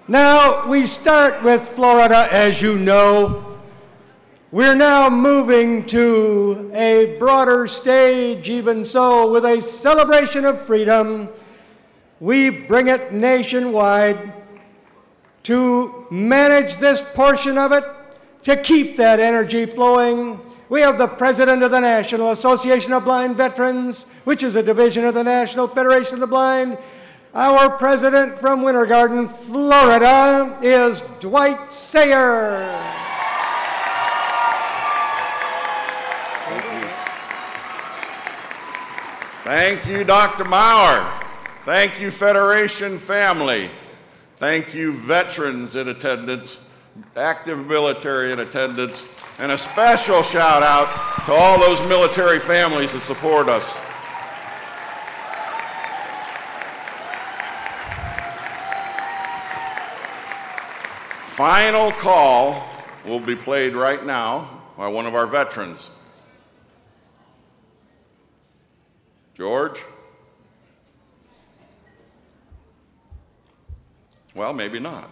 Now, we start with Florida, as you know. We're now moving to a broader stage, even so, with a celebration of freedom. We bring it nationwide to manage this portion of it, to keep that energy flowing. We have the president of the National Association of Blind Veterans, which is a division of the National Federation of the Blind. Our president from Winter Garden, Florida, is Dwight Sayer. Thank you, Dr. Maurer. Thank you, Federation family. Thank you, veterans in attendance, active military in attendance, and a special shout out to all those military families that support us. Final call will be played right now by one of our veterans. George? Well, maybe not.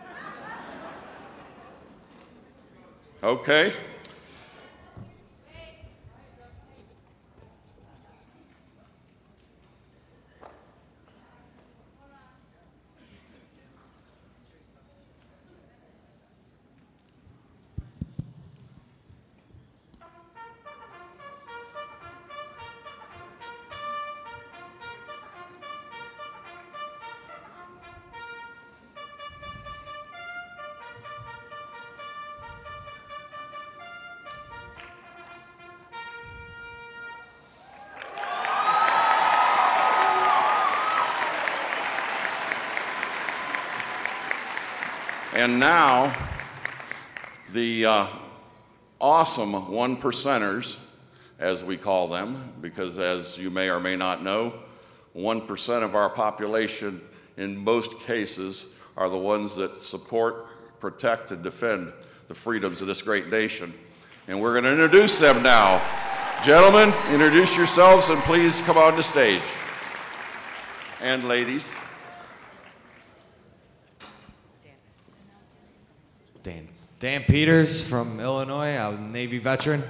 Okay. And now, the awesome one percenters, as we call them, because as you may or may not know, 1% of our population in most cases are the ones that support, protect, and defend the freedoms of this great nation. And we're going to introduce them now. Gentlemen, introduce yourselves and please come on the stage. And ladies. Dan Peters from Illinois. I was a Navy veteran.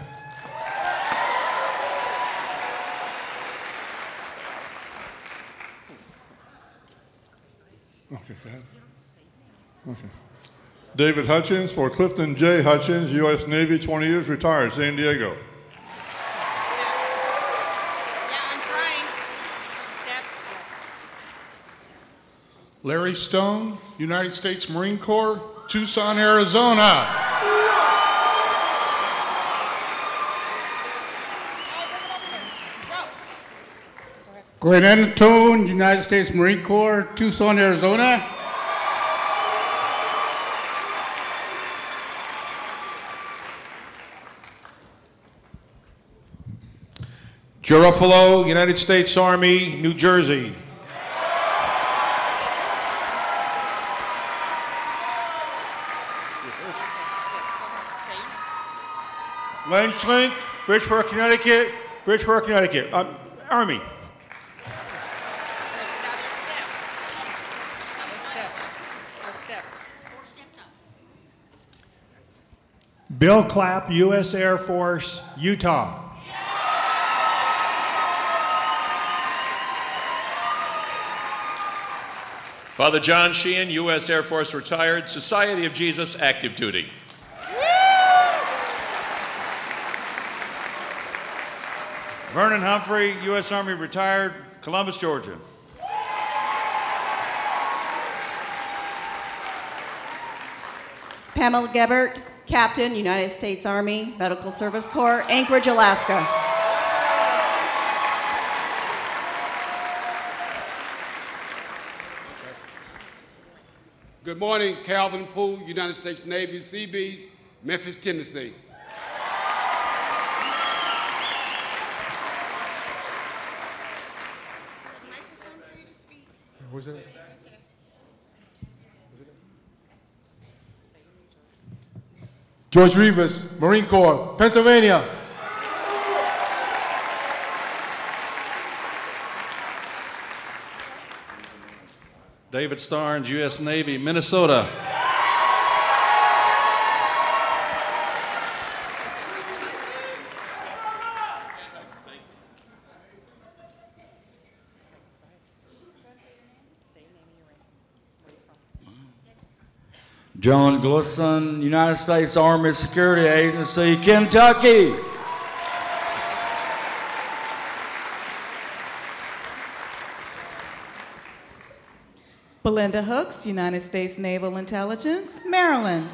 Okay. David Hutchins for Clifton J. Hutchins, U.S. Navy, 20 years, retired, San Diego. Larry Stone, United States Marine Corps, Tucson, Arizona. Glenn Antone, United States Marine Corps, Tucson, Arizona. Garofalo, United States Army, New Jersey. Len Schlink, Bridgeport, Connecticut. Army. Bill Clapp, U.S. Air Force, Utah. Father John Sheehan, U.S. Air Force retired, Society of Jesus, active duty. Vernon Humphrey, U.S. Army retired, Columbus, Georgia. Pamela Gebert, Captain, United States Army, Medical Service Corps, Anchorage, Alaska. Good morning, Calvin Poole, United States Navy Seabees, Memphis, Tennessee. Who's that? George Rivas, Marine Corps, Pennsylvania. David Starnes, U.S. Navy, Minnesota. John Glisson, United States Army Security Agency, Kentucky. Belinda Hooks, United States Naval Intelligence, Maryland.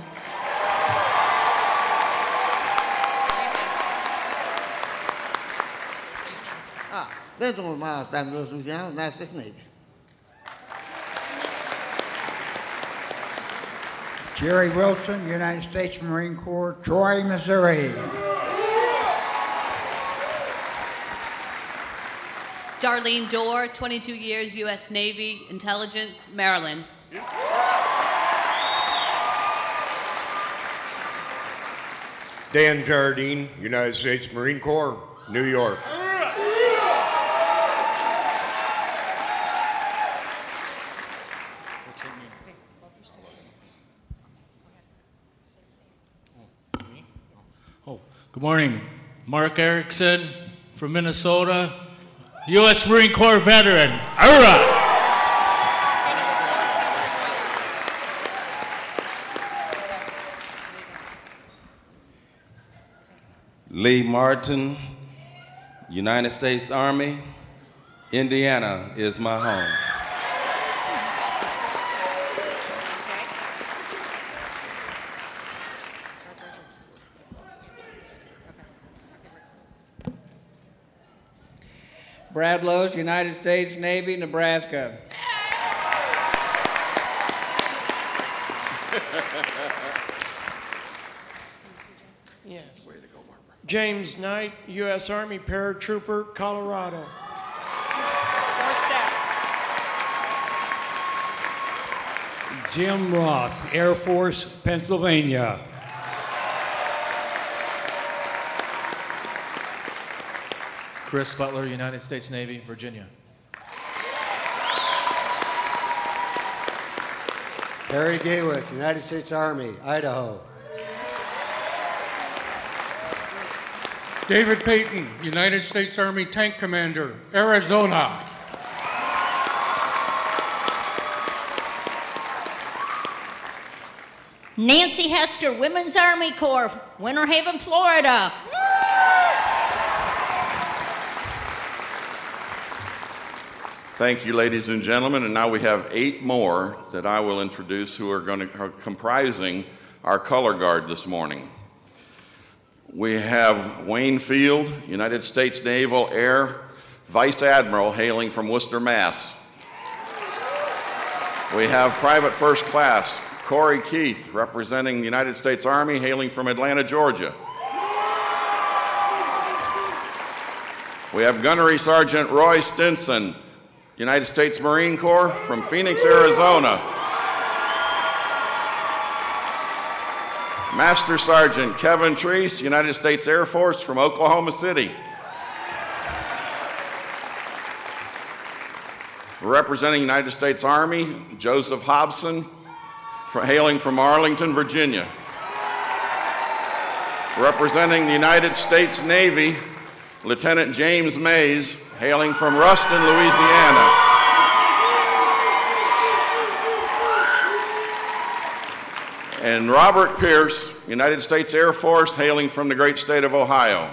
Benjamin Miles, Baton Rouge, Louisiana, United States Navy. Jerry Wilson, United States Marine Corps, Troy, Missouri. Darlene Dorr, 22 years, U.S. Navy, Intelligence, Maryland. Dan Jardine, United States Marine Corps, New York. Good morning. Mark Erickson from Minnesota, U.S. Marine Corps veteran. All right. Lee Martin, United States Army, Indiana is my home. Brad Lowe's, United States Navy, Nebraska. Yes. Way to go, Barbara. James Knight, U.S. Army Paratrooper, Colorado. Jim Roth, Air Force, Pennsylvania. Chris Butler, United States Navy, Virginia. Harry Gaywick, United States Army, Idaho. David Payton, United States Army Tank Commander, Arizona. Nancy Hester, Women's Army Corps, Winter Haven, Florida. Thank you, ladies and gentlemen. And now we have 8 more that I will introduce who are comprising our color guard this morning. We have Wayne Field, United States Naval Air Vice Admiral, hailing from Worcester, Mass. We have Private First Class Corey Keith, representing the United States Army, hailing from Atlanta, Georgia. We have Gunnery Sergeant Roy Stinson, United States Marine Corps, from Phoenix, Arizona. Master Sergeant Kevin Treese, United States Air Force, from Oklahoma City. Representing United States Army, Joseph Hobson, hailing from Arlington, Virginia. Representing the United States Navy, Lieutenant James Mays, hailing from Ruston, Louisiana. And Robert Pierce, United States Air Force, hailing from the great state of Ohio.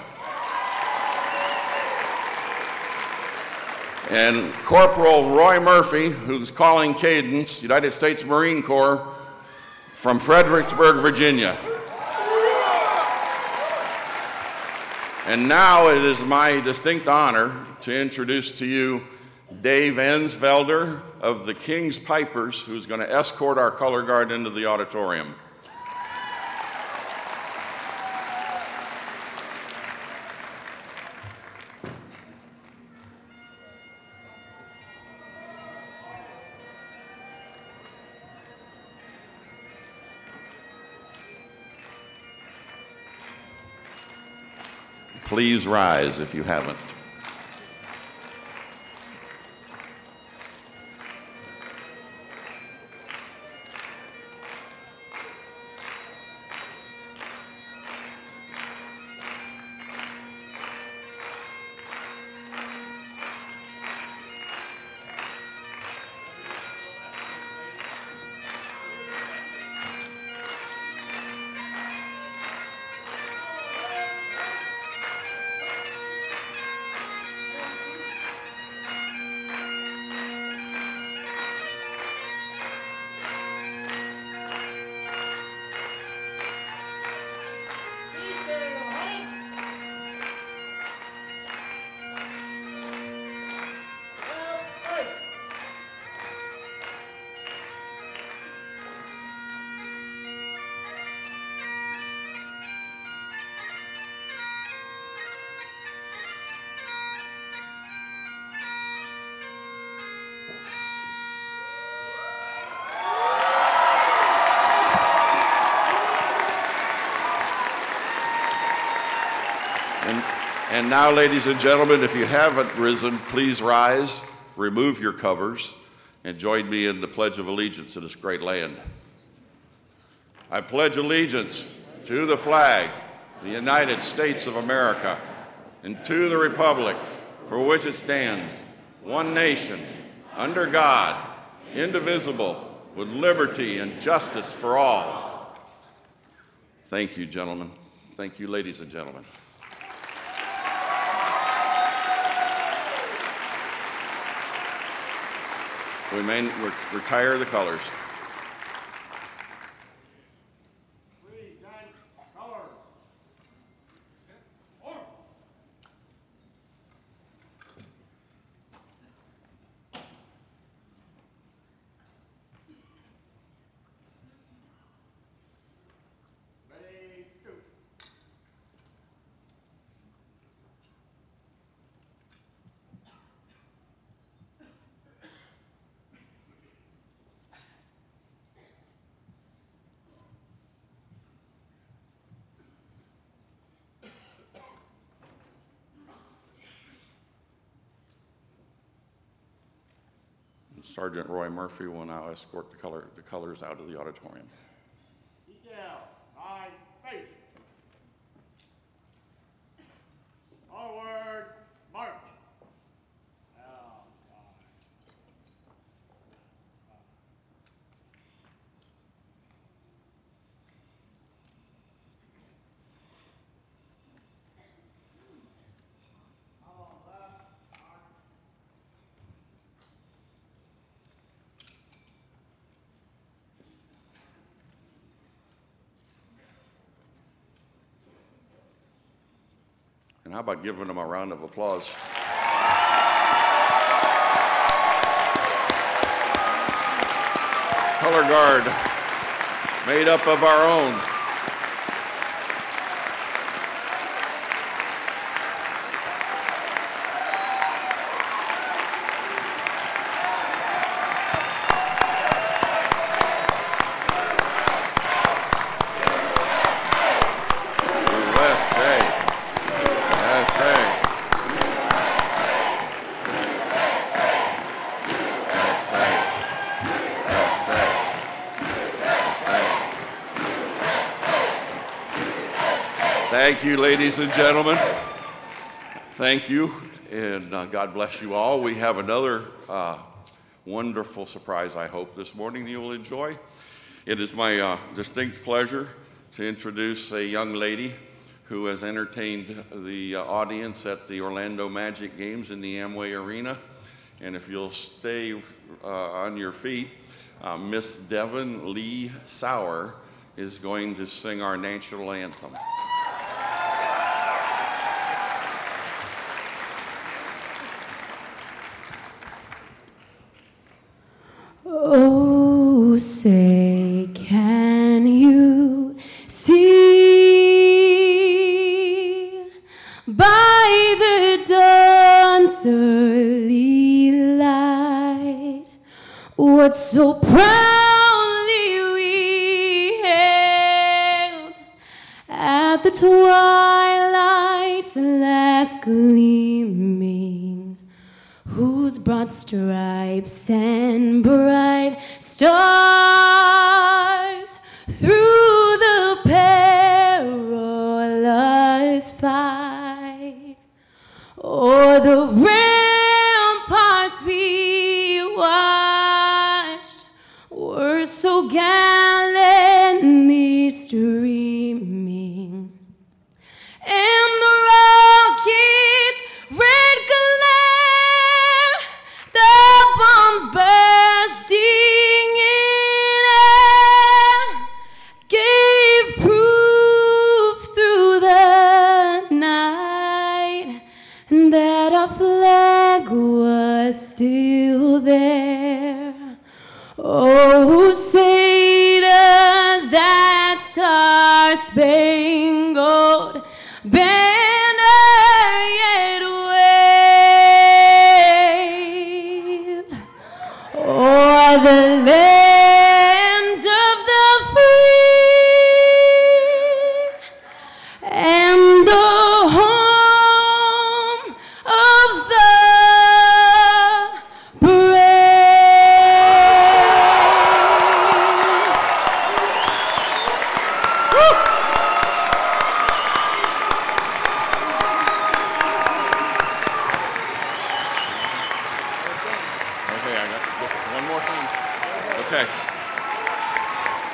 And Corporal Roy Murphy, who's calling cadence, United States Marine Corps, from Fredericksburg, Virginia. And now it is my distinct honor to introduce to you Dave Ensfelder of the King's Pipers, who's going to escort our color guard into the auditorium. Please rise if you haven't. And now, ladies and gentlemen, if you haven't risen, please rise, remove your covers, and join me in the Pledge of Allegiance to this great land. I pledge allegiance to the flag, the United States of America, and to the republic for which it stands, one nation, under God, indivisible, with liberty and justice for all. Thank you, gentlemen. Thank you, ladies and gentlemen. We may retire the colors. Sergeant Roy Murphy will now escort the colors out of the auditorium. Detail, line, face. Forward, march. And how about giving them a round of applause? Color guard, made up of our own. Thank you, ladies and gentlemen. Thank you, and God bless you all. We have another wonderful surprise, I hope, this morning that you will enjoy. It is my distinct pleasure to introduce a young lady who has entertained the audience at the Orlando Magic Games in the Amway Arena. And if you'll stay on your feet, Miss Devin Lee Sauer is going to sing our national anthem. Oh, say, can you see by the dawn's early light what so proudly we hailed at the twilight's last gleaming, whose broad stripes and bright stars through the perilous fight o'er the ramparts we watched were so gallantly streaming, and the rocket's red glare, the bombs bursting in air, gave proof through the night that our flag was still there. Oh, say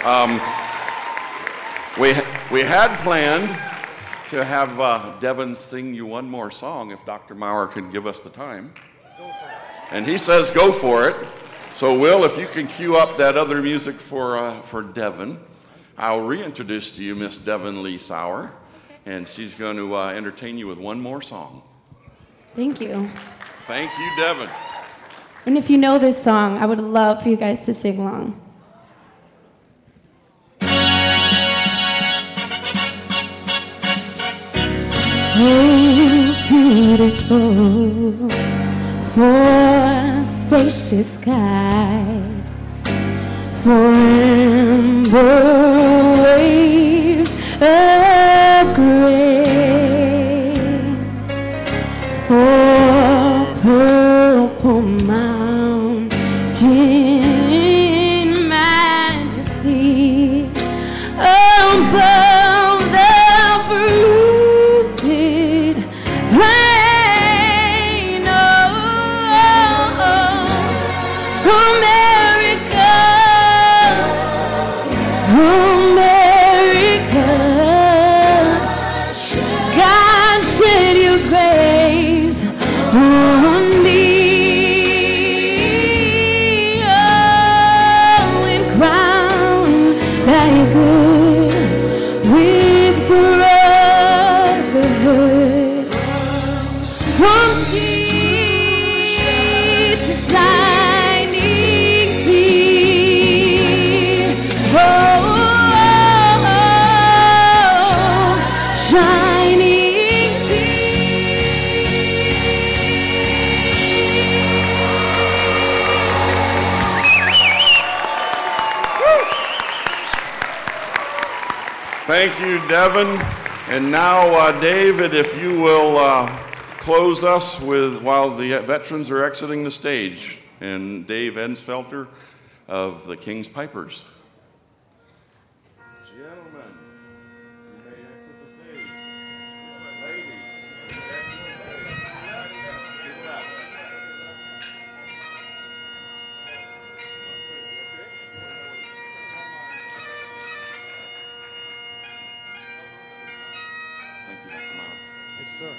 We had planned to have Devin sing you one more song if Dr. Maurer could give us the time. And he says go for it. So Will, if you can cue up that other music for Devin, I'll reintroduce to you Miss Devin Lee Sauer, and she's going to entertain you with one more song. Thank you. Thank you, Devin. And if you know this song, I would love for you guys to sing along. Oh, beautiful, for spacious skies, for amber waves of gray, for purple mountain majesty above the fruited plain. America, America, God shed your grace on me, and crown thy good with brotherhood, from sea to shining sea. Oh, shining Thank you, Devin. And now, David, if you will close us with while the veterans are exiting the stage, and Dave Ensfelter of the King's Pipers. Gentlemen, you may exit the stage. Ladies, Thank you, Dr. Maurer. Yes, sir.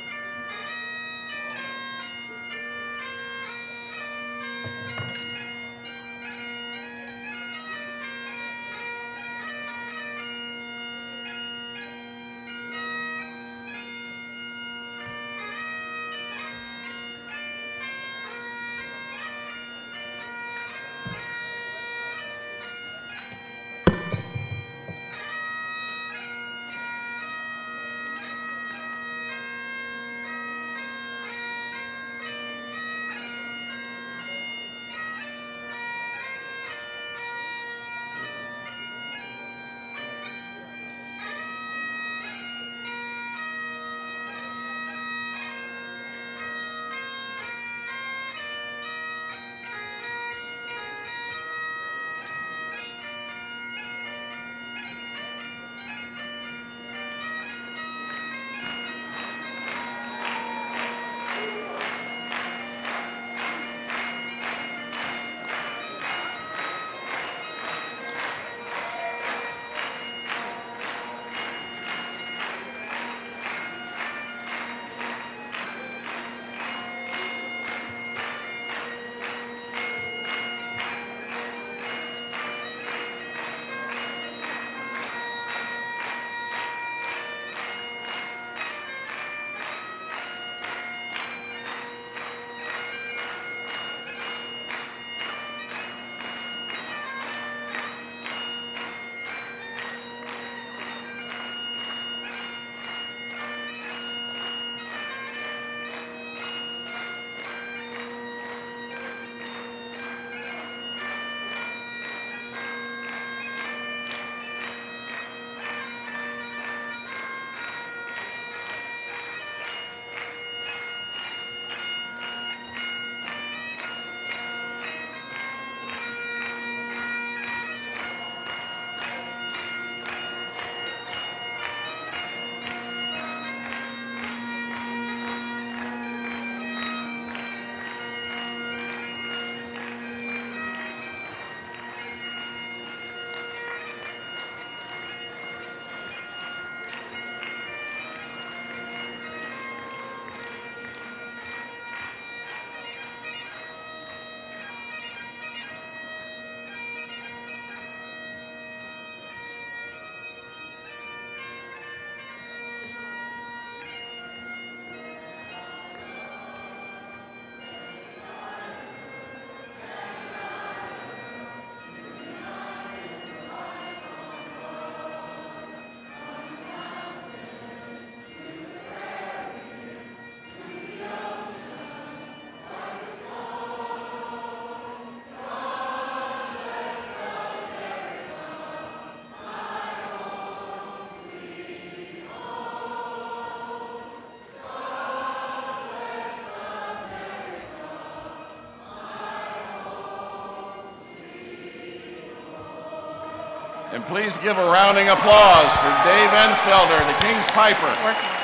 And please give a rounding applause for Dave Ensfelder, the King's Piper.